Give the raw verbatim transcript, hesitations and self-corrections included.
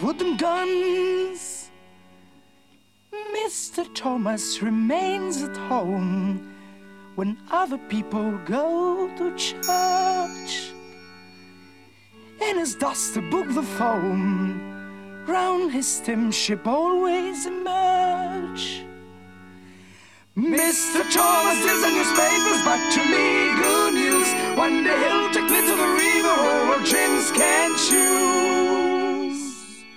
wooden guns. Mister Thomas remains at home when other people go to church. In his duster book the foam round his steamship always emerge. Mister Thomas steals the newspapers, but to me good news. One day he'll take me to the river, or James can't choose.